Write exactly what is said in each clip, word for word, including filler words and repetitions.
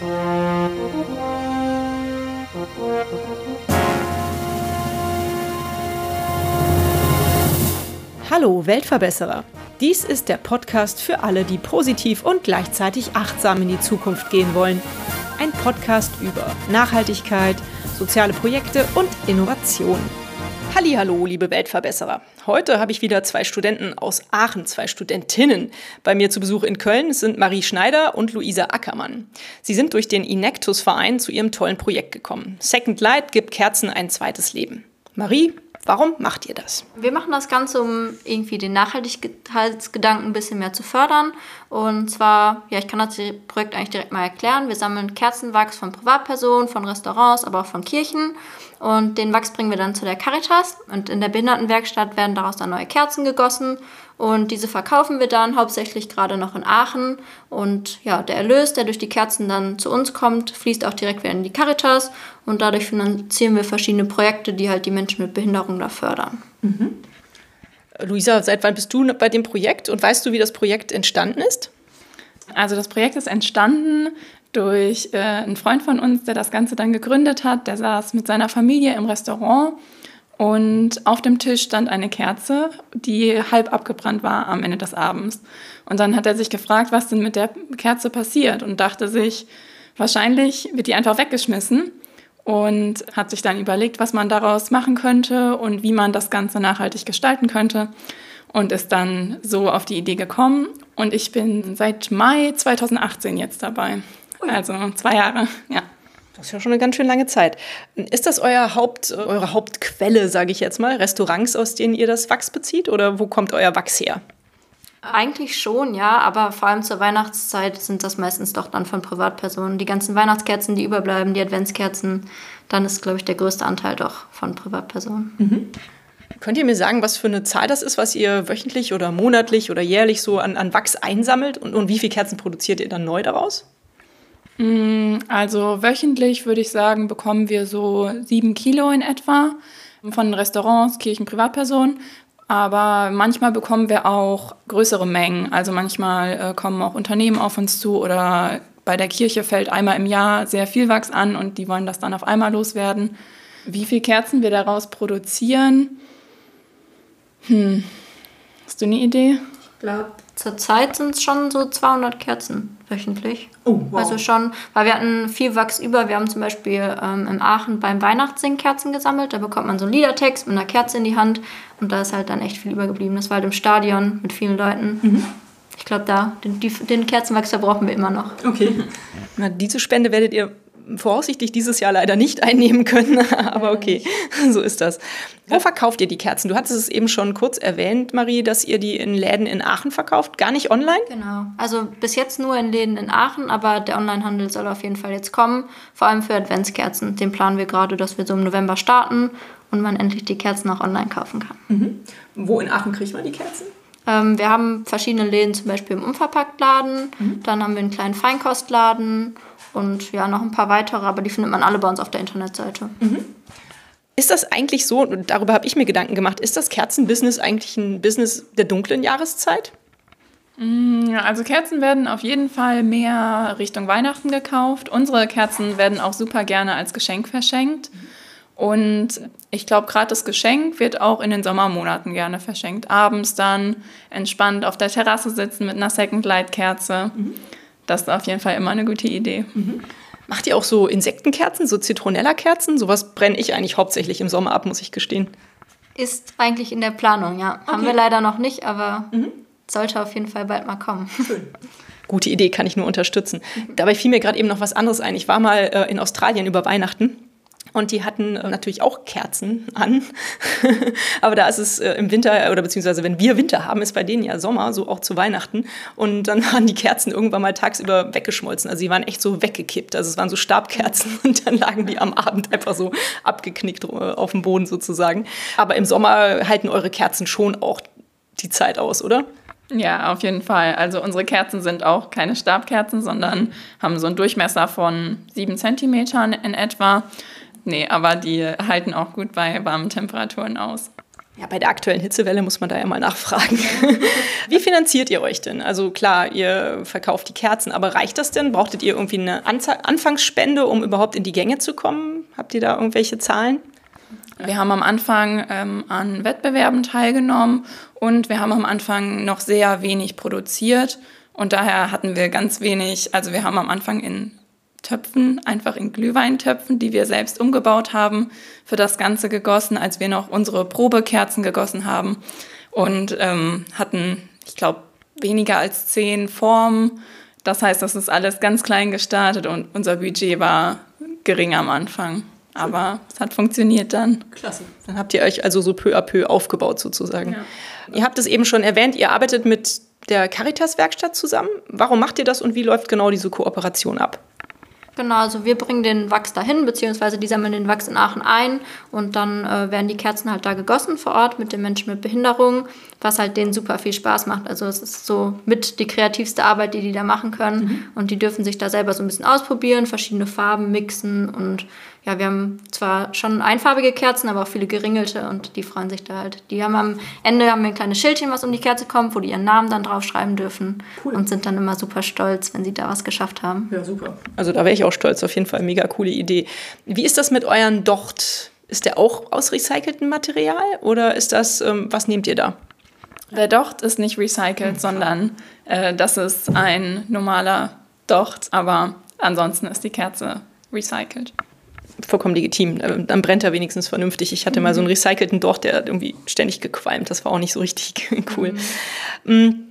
Hallo Weltverbesserer! Dies ist der Podcast für alle, die positiv und gleichzeitig achtsam in die Zukunft gehen wollen. Ein Podcast über Nachhaltigkeit, soziale Projekte und Innovation. Hallihallo, liebe Weltverbesserer! Heute habe ich wieder zwei Studenten aus Aachen, zwei Studentinnen bei mir zu Besuch in Köln. Es sind Marie Schneider und Luisa Ackermann. Sie sind durch den Inectus-Verein zu ihrem tollen Projekt gekommen. Second Light gibt Kerzen ein zweites Leben. Marie, warum macht ihr das? Wir machen das Ganze, um irgendwie den Nachhaltigkeitsgedanken ein bisschen mehr zu fördern. Und zwar, ja, ich kann das Projekt eigentlich direkt mal erklären. Wir sammeln Kerzenwachs von Privatpersonen, von Restaurants, aber auch von Kirchen. Und den Wachs bringen wir dann zu der Caritas. Und in der Behindertenwerkstatt werden daraus dann neue Kerzen gegossen. Und diese verkaufen wir dann hauptsächlich gerade noch in Aachen. Und ja, der Erlös, der durch die Kerzen dann zu uns kommt, fließt auch direkt wieder in die Caritas. Und dadurch finanzieren wir verschiedene Projekte, die halt die Menschen mit Behinderung da fördern. Mhm. Luisa, seit wann bist du bei dem Projekt und weißt du, wie das Projekt entstanden ist? Also das Projekt ist entstanden durch äh, einen Freund von uns, der das Ganze dann gegründet hat. Der saß mit seiner Familie im Restaurant und auf dem Tisch stand eine Kerze, die halb abgebrannt war am Ende des Abends. Und dann hat er sich gefragt, was denn mit der Kerze passiert und dachte sich, wahrscheinlich wird die einfach weggeschmissen und hat sich dann überlegt, was man daraus machen könnte und wie man das Ganze nachhaltig gestalten könnte und ist dann so auf die Idee gekommen. Und ich bin seit Mai zweitausendachtzehn jetzt dabei. Also zwei Jahre, ja. Das ist ja schon eine ganz schön lange Zeit. Ist das euer Haupt, eure Hauptquelle, sage ich jetzt mal, Restaurants, aus denen ihr das Wachs bezieht? Oder wo kommt euer Wachs her? Eigentlich schon, ja, aber vor allem zur Weihnachtszeit sind das meistens doch dann von Privatpersonen. Die ganzen Weihnachtskerzen, die überbleiben, die Adventskerzen, dann ist, glaube ich, der größte Anteil doch von Privatpersonen. Mhm. Könnt ihr mir sagen, was für eine Zahl das ist, was ihr wöchentlich oder monatlich oder jährlich so an, an Wachs einsammelt? Und, und wie viele Kerzen produziert ihr dann neu daraus? Also wöchentlich würde ich sagen, bekommen wir so sieben Kilo in etwa von Restaurants, Kirchen, Privatpersonen. Aber manchmal bekommen wir auch größere Mengen. Also manchmal äh, kommen auch Unternehmen auf uns zu oder bei der Kirche fällt einmal im Jahr sehr viel Wachs an und die wollen das dann auf einmal loswerden. Wie viele Kerzen wir daraus produzieren? Hm, hast du eine Idee? Ich glaube, zurzeit sind es schon so zweihundert Kerzen wöchentlich. Oh, wow. Also schon, weil wir hatten viel Wachs über. Wir haben zum Beispiel ähm, in Aachen beim Weihnachtssingen Kerzen gesammelt. Da bekommt man so einen Liedertext mit einer Kerze in die Hand und da ist halt dann echt viel übergeblieben. Das war halt im Stadion mit vielen Leuten. Mhm. Ich glaube, da, den, die, den Kerzenwachs, da brauchen wir immer noch. Okay. Na, diese Spende werdet ihr voraussichtlich dieses Jahr leider nicht einnehmen können, aber okay, so ist das. Wo verkauft ihr die Kerzen? Du hattest es eben schon kurz erwähnt, Marie, dass ihr die in Läden in Aachen verkauft, gar nicht online? Genau, also bis jetzt nur in Läden in Aachen, aber der Onlinehandel soll auf jeden Fall jetzt kommen, vor allem für Adventskerzen. Den planen wir gerade, dass wir so im November starten und man endlich die Kerzen auch online kaufen kann. Mhm. Wo in Aachen kriegt man die Kerzen? Ähm, wir haben verschiedene Läden, zum Beispiel im Unverpacktladen, mhm. dann haben wir einen kleinen Feinkostladen und ja, noch ein paar weitere, aber die findet man alle bei uns auf der Internetseite. Mhm. Ist das eigentlich so, und darüber habe ich mir Gedanken gemacht, ist das Kerzenbusiness eigentlich ein Business der dunklen Jahreszeit? Also Kerzen werden auf jeden Fall mehr Richtung Weihnachten gekauft. Unsere Kerzen werden auch super gerne als Geschenk verschenkt. Und ich glaube, gerade das Geschenk wird auch in den Sommermonaten gerne verschenkt. Abends dann entspannt auf der Terrasse sitzen mit einer Second Light Kerze. Mhm. Das ist auf jeden Fall immer eine gute Idee. Mhm. Macht ihr auch so Insektenkerzen, so Zitronella-Kerzen? Sowas brenne ich eigentlich hauptsächlich im Sommer ab, muss ich gestehen. Ist eigentlich in der Planung, ja. Okay. Haben wir leider noch nicht, aber mhm. sollte auf jeden Fall bald mal kommen. Schön. Gute Idee, kann ich nur unterstützen. Mhm. Dabei fiel mir gerade eben noch was anderes ein. Ich war mal äh, in Australien über Weihnachten. Und die hatten äh, natürlich auch Kerzen an. Aber da ist es äh, im Winter, oder beziehungsweise wenn wir Winter haben, ist bei denen ja Sommer, so auch zu Weihnachten. Und dann waren die Kerzen irgendwann mal tagsüber weggeschmolzen. Also die waren echt so weggekippt. Also es waren so Stabkerzen und dann lagen die am Abend einfach so abgeknickt auf dem Boden sozusagen. Aber im Sommer halten eure Kerzen schon auch die Zeit aus, oder? Ja, auf jeden Fall. Also unsere Kerzen sind auch keine Stabkerzen, sondern haben so einen Durchmesser von sieben Zentimetern in etwa. Nee, aber die halten auch gut bei warmen Temperaturen aus. Ja, bei der aktuellen Hitzewelle muss man da ja mal nachfragen. Wie finanziert ihr euch denn? Also klar, ihr verkauft die Kerzen, aber reicht das denn? Brauchtet ihr irgendwie eine Anza- Anfangsspende, um überhaupt in die Gänge zu kommen? Habt ihr da irgendwelche Zahlen? Wir haben am Anfang ähm, an Wettbewerben teilgenommen und wir haben am Anfang noch sehr wenig produziert und daher hatten wir ganz wenig, also wir haben am Anfang in Töpfen, einfach in Glühweintöpfen, die wir selbst umgebaut haben, für das Ganze gegossen, als wir noch unsere Probekerzen gegossen haben und ähm, hatten, ich glaube, weniger als zehn Formen. Das heißt, das ist alles ganz klein gestartet und unser Budget war gering am Anfang. Aber es hat funktioniert dann. Klasse. Dann habt ihr euch also so peu à peu aufgebaut sozusagen. Ja. Ihr habt es eben schon erwähnt, ihr arbeitet mit der Caritas-Werkstatt zusammen. Warum macht ihr das und wie läuft genau diese Kooperation ab? Genau, also wir bringen den Wachs dahin, beziehungsweise die sammeln den Wachs in Aachen ein und dann äh, werden die Kerzen halt da gegossen vor Ort mit den Menschen mit Behinderung, was halt denen super viel Spaß macht. Also es ist so mit die kreativste Arbeit, die die da machen können mhm. und die dürfen sich da selber so ein bisschen ausprobieren, verschiedene Farben mixen und ja, wir haben zwar schon einfarbige Kerzen, aber auch viele geringelte und die freuen sich da halt. Die haben am Ende haben wir ein kleines Schildchen, was um die Kerze kommt, wo die ihren Namen dann draufschreiben dürfen cool. und sind dann immer super stolz, wenn sie da was geschafft haben. Ja, super. Also da wäre ich auch stolz, auf jeden Fall, mega coole Idee. Wie ist das mit euren Docht? Ist der auch aus recyceltem Material oder ist das, ähm, was nehmt ihr da? Der Docht ist nicht recycelt, mhm. sondern äh, das ist ein normaler Docht, aber ansonsten ist die Kerze recycelt. Vollkommen legitim. Dann brennt er wenigstens vernünftig. Ich hatte mhm. mal so einen recycelten Docht, der hat irgendwie ständig gequalmt. Das war auch nicht so richtig cool. Mhm.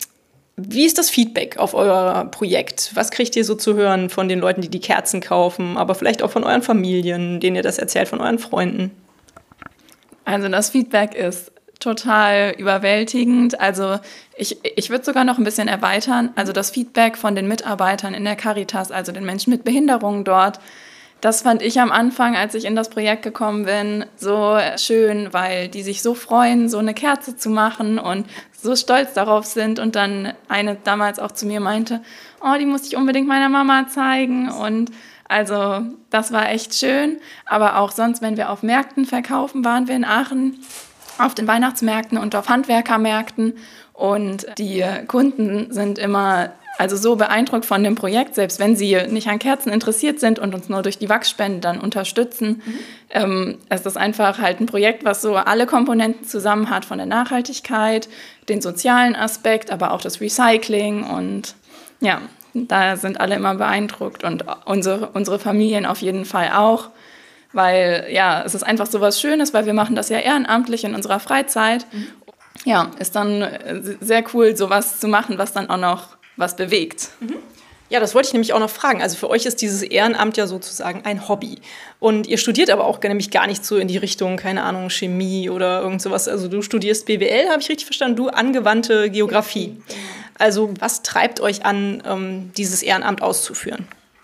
Wie ist das Feedback auf euer Projekt? Was kriegt ihr so zu hören von den Leuten, die die Kerzen kaufen, aber vielleicht auch von euren Familien, denen ihr das erzählt, von euren Freunden? Also das Feedback ist total überwältigend. Also ich, ich würde sogar noch ein bisschen erweitern. Also das Feedback von den Mitarbeitern in der Caritas, also den Menschen mit Behinderungen dort, das fand ich am Anfang, als ich in das Projekt gekommen bin, so schön, weil die sich so freuen, so eine Kerze zu machen und so stolz darauf sind. Und dann eine damals auch zu mir meinte, oh, die muss ich unbedingt meiner Mama zeigen. Und also das war echt schön. Aber auch sonst, wenn wir auf Märkten verkaufen, waren wir in Aachen auf den Weihnachtsmärkten und auf Handwerkermärkten. Und die Kunden sind immer also so beeindruckt von dem Projekt, selbst wenn sie nicht an Kerzen interessiert sind und uns nur durch die Wachsspende dann unterstützen. Mhm. Ähm, es ist einfach halt ein Projekt, was so alle Komponenten zusammen hat, von der Nachhaltigkeit, den sozialen Aspekt, aber auch das Recycling. Und ja, da sind alle immer beeindruckt und unsere, unsere Familien auf jeden Fall auch. Weil ja, es ist einfach so was Schönes, weil wir machen das ja ehrenamtlich in unserer Freizeit. Mhm. Ja, ist dann sehr cool, sowas zu machen, was dann auch noch was bewegt. Mhm. Ja, das wollte ich nämlich auch noch fragen. Also für euch ist dieses Ehrenamt ja sozusagen ein Hobby. Und ihr studiert aber auch nämlich gar nicht so in die Richtung, keine Ahnung, Chemie oder irgend sowas. Also du studierst B W L, habe ich richtig verstanden? Du angewandte Geografie. Also was treibt euch an, ähm, dieses Ehrenamt auszuführen?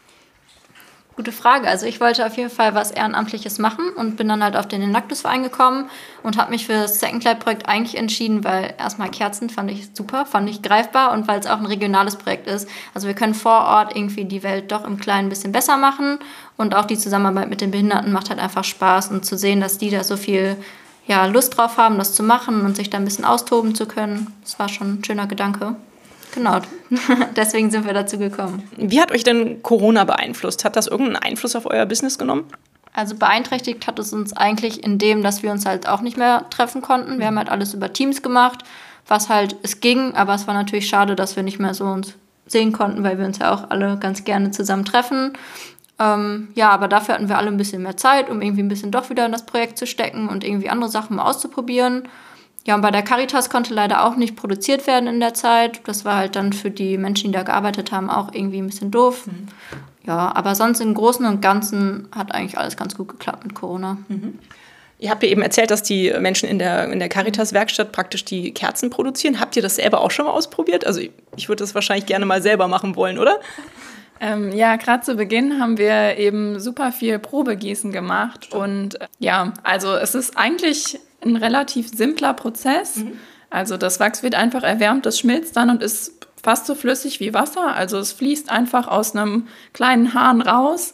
Gute Frage. Also ich wollte auf jeden Fall was Ehrenamtliches machen und bin dann halt auf den Enactus-Verein gekommen und habe mich für das Second Light-Projekt eigentlich entschieden, weil erstmal Kerzen fand ich super, fand ich greifbar und weil es auch ein regionales Projekt ist. Also wir können vor Ort irgendwie die Welt doch im Kleinen ein bisschen besser machen und auch die Zusammenarbeit mit den Behinderten macht halt einfach Spaß und zu sehen, dass die da so viel ja, Lust drauf haben, das zu machen und sich da ein bisschen austoben zu können. Das war schon ein schöner Gedanke. Genau, deswegen sind wir dazu gekommen. Wie hat euch denn Corona beeinflusst? Hat das irgendeinen Einfluss auf euer Business genommen? Also beeinträchtigt hat es uns eigentlich in dem, dass wir uns halt auch nicht mehr treffen konnten. Wir haben halt alles über Teams gemacht, was halt, es ging, aber es war natürlich schade, dass wir nicht mehr so uns sehen konnten, weil wir uns ja auch alle ganz gerne zusammen treffen. Ähm, ja, aber dafür hatten wir alle ein bisschen mehr Zeit, um irgendwie ein bisschen doch wieder in das Projekt zu stecken und irgendwie andere Sachen mal auszuprobieren. Ja, und bei der Caritas konnte leider auch nicht produziert werden in der Zeit. Das war halt dann für die Menschen, die da gearbeitet haben, auch irgendwie ein bisschen doof. Mhm. Ja, aber sonst im Großen und Ganzen hat eigentlich alles ganz gut geklappt mit Corona. Mhm. Ihr habt ja eben erzählt, dass die Menschen in der, in der Caritas-Werkstatt praktisch die Kerzen produzieren. Habt ihr das selber auch schon mal ausprobiert? Also ich, ich würde das wahrscheinlich gerne mal selber machen wollen, oder? Ähm, ja, gerade zu Beginn haben wir eben super viel Probegießen gemacht. Und äh, ja, also es ist eigentlich ein relativ simpler Prozess. Mhm. Also das Wachs wird einfach erwärmt, das schmilzt dann und ist fast so flüssig wie Wasser. Also es fließt einfach aus einem kleinen Hahn raus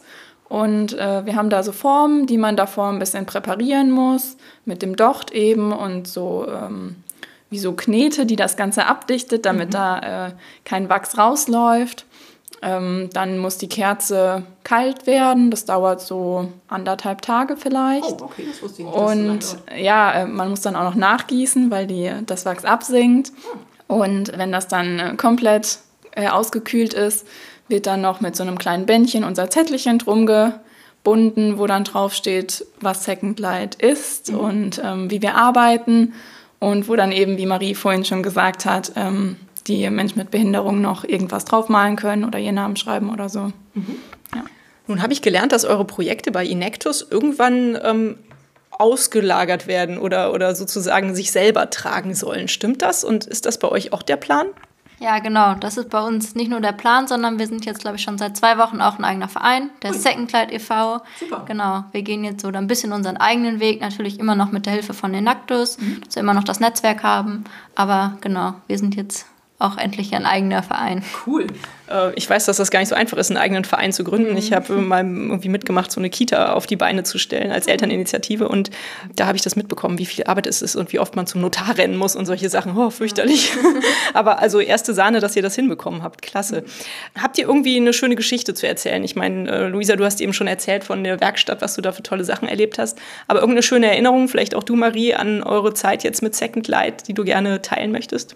Und äh, wir haben da so Formen, die man davor ein bisschen präparieren muss, mit dem Docht eben und so ähm, wie so Knete, die das Ganze abdichtet, damit mhm. da äh, kein Wachs rausläuft. Ähm, dann muss die Kerze kalt werden. Das dauert so anderthalb Tage vielleicht. Oh, okay, das wusste ich nicht. Und so ja, äh, man muss dann auch noch nachgießen, weil die, das Wachs absinkt. Oh. Und wenn das dann äh, komplett äh, ausgekühlt ist, wird dann noch mit so einem kleinen Bändchen unser Zettelchen drum gebunden, wo dann drauf steht, was Second Light ist mhm. und ähm, wie wir arbeiten. Und wo dann eben, wie Marie vorhin schon gesagt hat, ähm, die Menschen mit Behinderung noch irgendwas draufmalen können oder ihren Namen schreiben oder so. Mhm. Ja. Nun habe ich gelernt, dass eure Projekte bei Inectus irgendwann ähm, ausgelagert werden oder, oder sozusagen sich selber tragen sollen. Stimmt das? Und ist das bei euch auch der Plan? Ja, genau. Das ist bei uns nicht nur der Plan, sondern wir sind jetzt, glaube ich, schon seit zwei Wochen auch ein eigener Verein, der Ui. Second Light e V Super. Genau. Wir gehen jetzt so ein bisschen unseren eigenen Weg, natürlich immer noch mit der Hilfe von Inectus, mhm. dass wir immer noch das Netzwerk haben. Aber genau, wir sind jetzt auch endlich ein eigener Verein. Cool. Äh, ich weiß, dass das gar nicht so einfach ist, einen eigenen Verein zu gründen. Mhm. Ich habe mal irgendwie mitgemacht, so eine Kita auf die Beine zu stellen als Elterninitiative. Und da habe ich das mitbekommen, wie viel Arbeit es ist und wie oft man zum Notar rennen muss und solche Sachen. Oh, fürchterlich. Ja. Aber also erste Sahne, dass ihr das hinbekommen habt. Klasse. Habt ihr irgendwie eine schöne Geschichte zu erzählen? Ich meine, äh, Luisa, du hast eben schon erzählt von der Werkstatt, was du da für tolle Sachen erlebt hast. Aber irgendeine schöne Erinnerung, vielleicht auch du, Marie, an eure Zeit jetzt mit Second Light, die du gerne teilen möchtest?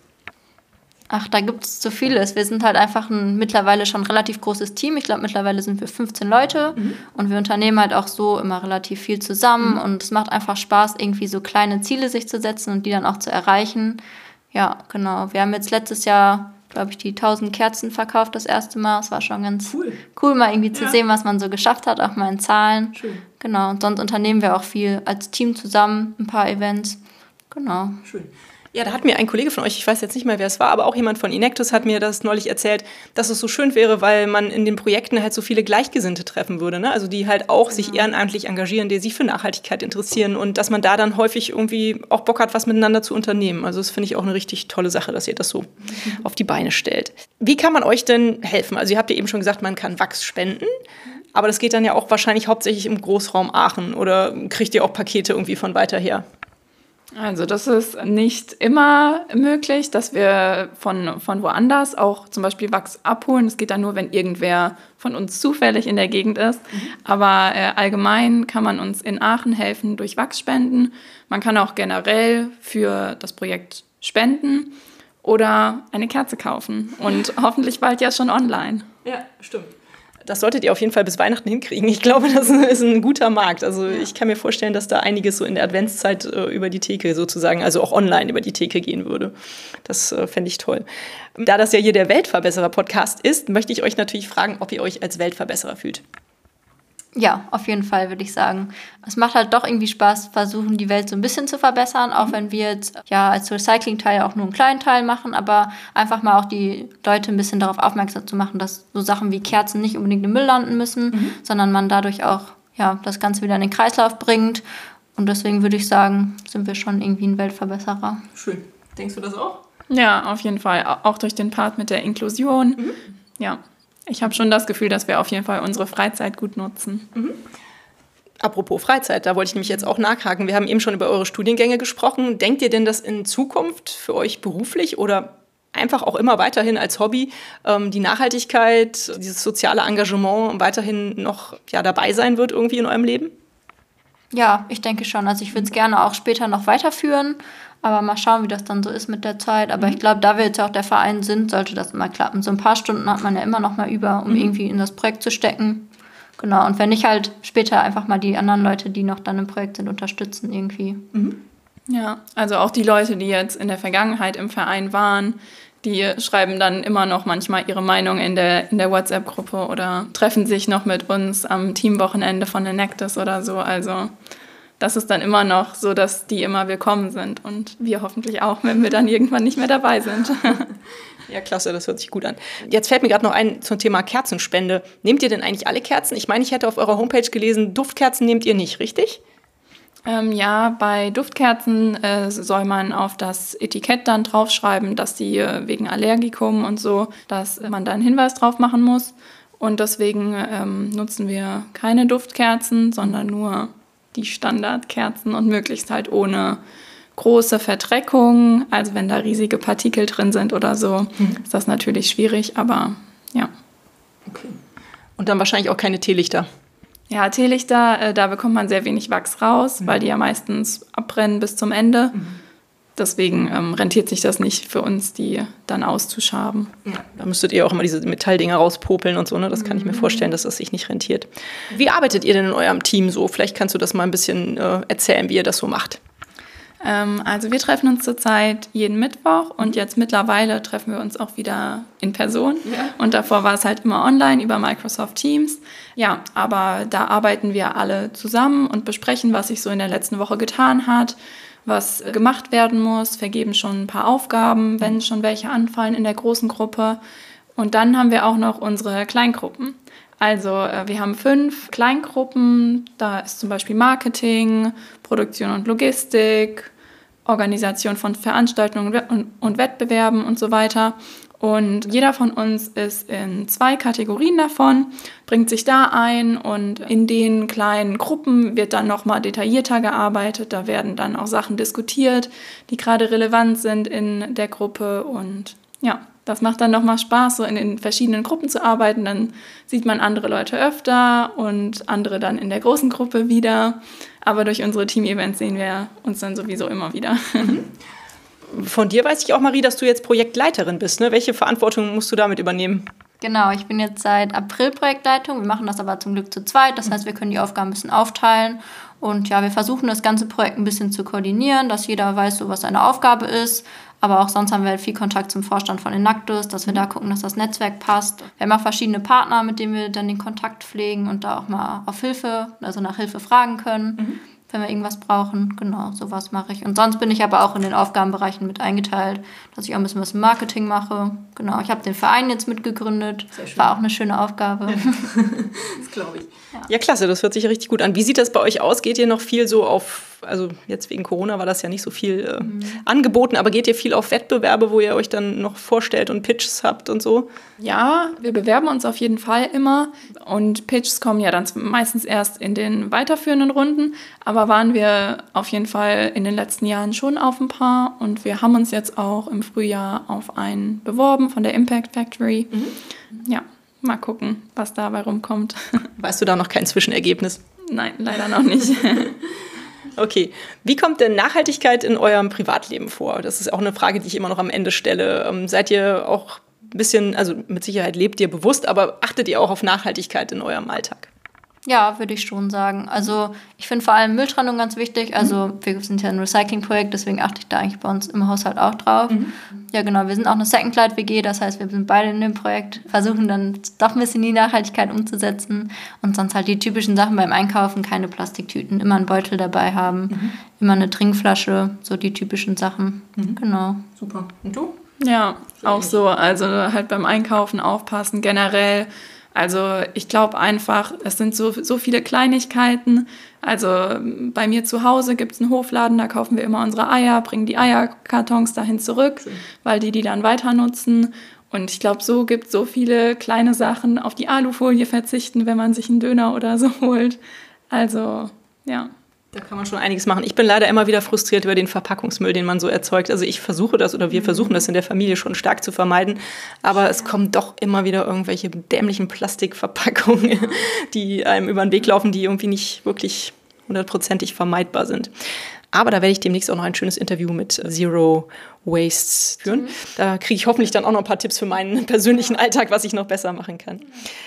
Ach, da gibt es so vieles. Wir sind halt einfach ein mittlerweile schon relativ großes Team. Ich glaube, mittlerweile sind wir fünfzehn Leute. Mhm. Und wir unternehmen halt auch so immer relativ viel zusammen. Mhm. Und es macht einfach Spaß, irgendwie so kleine Ziele sich zu setzen und die dann auch zu erreichen. Ja, genau. Wir haben jetzt letztes Jahr, glaube ich, die tausend Kerzen verkauft das erste Mal. Es war schon ganz cool, cool mal irgendwie zu ja. sehen, was man so geschafft hat, auch mal in Zahlen. Schön. Genau. Und sonst unternehmen wir auch viel als Team zusammen, ein paar Events. Genau. Schön. Ja, da hat mir ein Kollege von euch, ich weiß jetzt nicht mehr, wer es war, aber auch jemand von Inectus hat mir das neulich erzählt, dass es so schön wäre, weil man in den Projekten halt so viele Gleichgesinnte treffen würde, ne? Also die halt auch sich ehrenamtlich engagieren, die sich für Nachhaltigkeit interessieren und dass man da dann häufig irgendwie auch Bock hat, was miteinander zu unternehmen. Also das finde ich auch eine richtig tolle Sache, dass ihr das so mhm. auf die Beine stellt. Wie kann man euch denn helfen? Also ihr habt ja eben schon gesagt, man kann Wachs spenden, aber das geht dann ja auch wahrscheinlich hauptsächlich im Großraum Aachen oder kriegt ihr auch Pakete irgendwie von weiter her? Also das ist nicht immer möglich, dass wir von, von woanders auch zum Beispiel Wachs abholen. Das geht dann nur, wenn irgendwer von uns zufällig in der Gegend ist. Mhm. Aber äh, allgemein kann man uns in Aachen helfen durch Wachsspenden. Man kann auch generell für das Projekt spenden oder eine Kerze kaufen. Und hoffentlich bald ja schon online. Ja, stimmt. Das solltet ihr auf jeden Fall bis Weihnachten hinkriegen. Ich glaube, das ist ein guter Markt. Also ich kann mir vorstellen, dass da einiges so in der Adventszeit äh, über die Theke sozusagen, also auch online über die Theke gehen würde. Das äh, fände ich toll. Da das ja hier der Weltverbesserer-Podcast ist, möchte ich euch natürlich fragen, ob ihr euch als Weltverbesserer fühlt. Ja, auf jeden Fall, würde ich sagen. Es macht halt doch irgendwie Spaß, versuchen, die Welt so ein bisschen zu verbessern, auch wenn wir jetzt ja als Recycling-Teil auch nur einen kleinen Teil machen, aber einfach mal auch die Leute ein bisschen darauf aufmerksam zu machen, dass so Sachen wie Kerzen nicht unbedingt im Müll landen müssen, mhm. sondern man dadurch auch ja, das Ganze wieder in den Kreislauf bringt. Und deswegen würde ich sagen, sind wir schon irgendwie ein Weltverbesserer. Schön. Denkst du das auch? Ja, auf jeden Fall. Auch durch den Part mit der Inklusion. Mhm. Ja. Ich habe schon das Gefühl, dass wir auf jeden Fall unsere Freizeit gut nutzen. Mhm. Apropos Freizeit, da wollte ich nämlich jetzt auch nachhaken. Wir haben eben schon über eure Studiengänge gesprochen. Denkt ihr denn, dass in Zukunft für euch beruflich oder einfach auch immer weiterhin als Hobby ähm, die Nachhaltigkeit, dieses soziale Engagement weiterhin noch ja, dabei sein wird irgendwie in eurem Leben? Ja, ich denke schon. Also ich würde es gerne auch später noch weiterführen. Aber mal schauen, wie das dann so ist mit der Zeit. Aber mhm. ich glaube, da wir jetzt ja auch der Verein sind, sollte das mal klappen. So ein paar Stunden hat man ja immer noch mal über, um mhm. irgendwie in das Projekt zu stecken. Genau, und wenn nicht halt später einfach mal die anderen Leute, die noch dann im Projekt sind, unterstützen irgendwie. Mhm. Ja, also auch die Leute, die jetzt in der Vergangenheit im Verein waren, die schreiben dann immer noch manchmal ihre Meinung in der, in der WhatsApp-Gruppe oder treffen sich noch mit uns am Teamwochenende von Inectus oder so. Also das ist dann immer noch so, dass die immer willkommen sind und wir hoffentlich auch, wenn wir dann irgendwann nicht mehr dabei sind. Ja, klasse, das hört sich gut an. Jetzt fällt mir gerade noch ein zum Thema Kerzenspende. Nehmt ihr denn eigentlich alle Kerzen? Ich meine, ich hätte auf eurer Homepage gelesen, Duftkerzen nehmt ihr nicht, richtig? Ähm, ja, bei Duftkerzen äh, soll man auf das Etikett dann draufschreiben, dass die äh, wegen Allergikum und so, dass man da einen Hinweis drauf machen muss. Und deswegen ähm, nutzen wir keine Duftkerzen, sondern nur die Standardkerzen und möglichst halt ohne große Verdreckung. Also wenn da riesige Partikel drin sind oder so, mhm. ist das natürlich schwierig, aber ja. Okay. Und dann wahrscheinlich auch keine Teelichter. Ja, Teelichter, äh, da bekommt man sehr wenig Wachs raus, mhm. weil die ja meistens abbrennen bis zum Ende. Mhm. Deswegen ähm, rentiert sich das nicht für uns, die dann auszuschaben. Ja, da müsstet ihr auch immer diese Metalldinger rauspopeln und so, ne? Das kann ich mir vorstellen, dass das sich nicht rentiert. Wie arbeitet ihr denn in eurem Team so? Vielleicht kannst du das mal ein bisschen äh, erzählen, wie ihr das so macht. Ähm, also wir treffen uns zurzeit jeden Mittwoch und jetzt mittlerweile treffen wir uns auch wieder in Person. Ja. Und davor war es halt immer online über Microsoft Teams. Ja, aber da arbeiten wir alle zusammen und besprechen, was sich so in der letzten Woche getan hat, was gemacht werden muss, vergeben schon ein paar Aufgaben, wenn schon welche anfallen in der großen Gruppe. Und dann haben wir auch noch unsere Kleingruppen. Also wir haben fünf Kleingruppen, da ist zum Beispiel Marketing, Produktion und Logistik, Organisation von Veranstaltungen und Wettbewerben und so weiter. Und jeder von uns ist in zwei Kategorien davon, bringt sich da ein und in den kleinen Gruppen wird dann nochmal detaillierter gearbeitet. Da werden dann auch Sachen diskutiert, die gerade relevant sind in der Gruppe. Und ja, das macht dann nochmal Spaß, so in den verschiedenen Gruppen zu arbeiten. Dann sieht man andere Leute öfter und andere dann in der großen Gruppe wieder. Aber durch unsere Team-Events sehen wir uns dann sowieso immer wieder. Mhm. Von dir weiß ich auch, Marie, dass du jetzt Projektleiterin bist. Ne? Welche Verantwortung musst du damit übernehmen? Genau, ich bin jetzt seit April Projektleitung. Wir machen das aber zum Glück zu zweit. Das heißt, wir können die Aufgaben ein bisschen aufteilen. Und ja, wir versuchen das ganze Projekt ein bisschen zu koordinieren, dass jeder weiß, so was seine Aufgabe ist. Aber auch sonst haben wir halt viel Kontakt zum Vorstand von Enactus, dass wir da gucken, dass das Netzwerk passt. Wir haben auch verschiedene Partner, mit denen wir dann den Kontakt pflegen und da auch mal auf Hilfe, also nach Hilfe fragen können. Mhm. Wenn wir irgendwas brauchen, genau, sowas mache ich. Und sonst bin ich aber auch in den Aufgabenbereichen mit eingeteilt, dass ich auch ein bisschen was im Marketing mache. Genau, ich habe den Verein jetzt mitgegründet. War auch eine schöne Aufgabe. Ja. Das glaube ich. Ja. Ja, klasse, das hört sich richtig gut an. Wie sieht das bei euch aus? Geht ihr noch viel so auf, also jetzt wegen Corona war das ja nicht so viel äh, mhm. angeboten, aber geht ihr viel auf Wettbewerbe, wo ihr euch dann noch vorstellt und Pitches habt und so? Ja, wir bewerben uns auf jeden Fall immer und Pitches kommen ja dann meistens erst in den weiterführenden Runden, aber waren wir auf jeden Fall in den letzten Jahren schon auf ein paar und wir haben uns jetzt auch im Frühjahr auf einen beworben von der Impact Factory. Mhm. Ja, mal gucken, was dabei rumkommt. Weißt du da noch kein Zwischenergebnis? Nein, leider noch nicht. Okay, wie kommt denn Nachhaltigkeit in eurem Privatleben vor? Das ist auch eine Frage, die ich immer noch am Ende stelle. Ähm, seid ihr auch ein bisschen, also mit Sicherheit lebt ihr bewusst, aber achtet ihr auch auf Nachhaltigkeit in eurem Alltag? Ja, würde ich schon sagen. Also ich finde vor allem Mülltrennung ganz wichtig. Also wir sind ja ein Recycling-Projekt, deswegen achte ich da eigentlich bei uns im Haushalt auch drauf. Mhm. Ja genau, wir sind auch eine Second-Light-W G, das heißt, wir sind beide in dem Projekt, versuchen dann doch ein bisschen die Nachhaltigkeit umzusetzen und sonst halt die typischen Sachen beim Einkaufen, keine Plastiktüten, immer einen Beutel dabei haben, mhm. immer eine Trinkflasche, so die typischen Sachen. Mhm. Genau. Super. Und du? Ja, auch so. Also halt beim Einkaufen aufpassen, generell. Also ich glaube einfach, es sind so, so viele Kleinigkeiten. Also bei mir zu Hause gibt es einen Hofladen, da kaufen wir immer unsere Eier, bringen die Eierkartons dahin zurück, weil die die dann weiter nutzen. Und ich glaube, so gibt es so viele kleine Sachen, auf die Alufolie verzichten, wenn man sich einen Döner oder so holt. Also, ja. Da kann man schon einiges machen. Ich bin leider immer wieder frustriert über den Verpackungsmüll, den man so erzeugt. Also ich versuche das oder wir versuchen das in der Familie schon stark zu vermeiden. Aber es kommen doch immer wieder irgendwelche dämlichen Plastikverpackungen, die einem über den Weg laufen, die irgendwie nicht wirklich hundertprozentig vermeidbar sind. Aber da werde ich demnächst auch noch ein schönes Interview mit Zero Waste führen. Mhm. Da kriege ich hoffentlich dann auch noch ein paar Tipps für meinen persönlichen Alltag, was ich noch besser machen kann.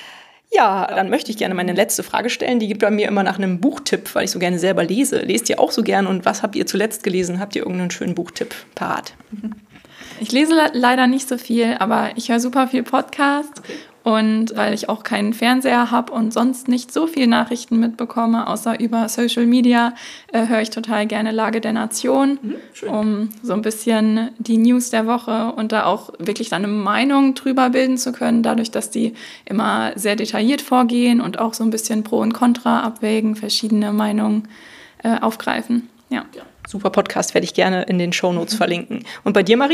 Ja, dann möchte ich gerne meine letzte Frage stellen. Die gibt bei mir immer nach einem Buchtipp, weil ich so gerne selber lese. Lest ihr auch so gern? Und was habt ihr zuletzt gelesen? Habt ihr irgendeinen schönen Buchtipp parat? Ich lese le- leider nicht so viel, aber ich höre super viel Podcast. Okay. Und weil ich auch keinen Fernseher habe und sonst nicht so viel Nachrichten mitbekomme, außer über Social Media, äh, höre ich total gerne Lage der Nation, mhm, um so ein bisschen die News der Woche und da auch wirklich dann eine Meinung drüber bilden zu können, dadurch, dass die immer sehr detailliert vorgehen und auch so ein bisschen Pro und Contra abwägen, verschiedene Meinungen äh, aufgreifen. Ja. Ja. Super Podcast, werde ich gerne in den Shownotes mhm. verlinken. Und bei dir, Marie?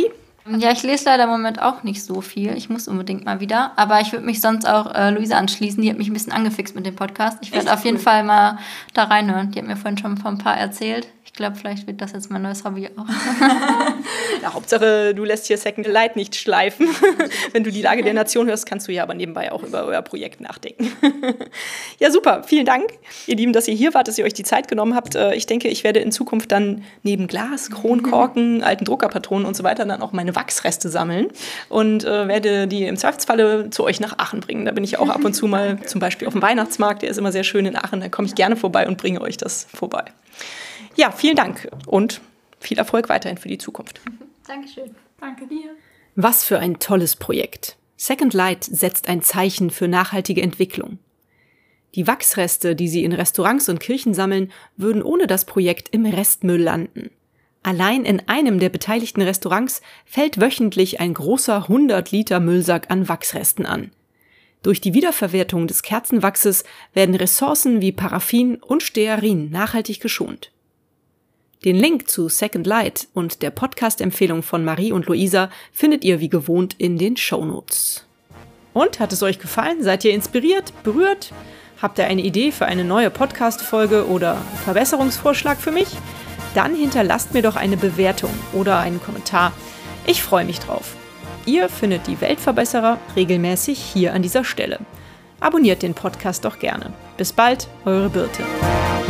Ja, ich lese leider im Moment auch nicht so viel. Ich muss unbedingt mal wieder. Aber ich würde mich sonst auch äh, Luisa anschließen. Die hat mich ein bisschen angefixt mit dem Podcast. Ich werde auf jeden cool. Fall mal da reinhören. Die hat mir vorhin schon von ein paar erzählt. Ich glaube, vielleicht wird das jetzt mein neues Hobby auch. Ja, Hauptsache, du lässt hier Second Light nicht schleifen. Wenn du die Lage der Nation hörst, kannst du ja aber nebenbei auch über euer Projekt nachdenken. Ja, super. Vielen Dank, ihr Lieben, dass ihr hier wart, dass ihr euch die Zeit genommen habt. Ich denke, ich werde in Zukunft dann neben Glas, Kronkorken, alten Druckerpatronen und so weiter dann auch meine Wachsreste sammeln und äh, werde die im Zweifelsfalle zu euch nach Aachen bringen. Da bin ich auch ab und zu mal zum Beispiel auf dem Weihnachtsmarkt. Der ist immer sehr schön in Aachen. Da komme ich gerne vorbei und bringe euch das vorbei. Ja, vielen Dank und viel Erfolg weiterhin für die Zukunft. Dankeschön. Danke dir. Was für ein tolles Projekt. Second Light setzt ein Zeichen für nachhaltige Entwicklung. Die Wachsreste, die sie in Restaurants und Kirchen sammeln, würden ohne das Projekt im Restmüll landen. Allein in einem der beteiligten Restaurants fällt wöchentlich ein großer hundert Liter Müllsack an Wachsresten an. Durch die Wiederverwertung des Kerzenwachses werden Ressourcen wie Paraffin und Stearin nachhaltig geschont. Den Link zu Second Light und der Podcast-Empfehlung von Marie und Luisa findet ihr wie gewohnt in den Shownotes. Und, hat es euch gefallen? Seid ihr inspiriert, berührt? Habt ihr eine Idee für eine neue Podcast-Folge oder Verbesserungsvorschlag für mich? Dann hinterlasst mir doch eine Bewertung oder einen Kommentar. Ich freue mich drauf. Ihr findet die Weltverbesserer regelmäßig hier an dieser Stelle. Abonniert den Podcast doch gerne. Bis bald, eure Birte.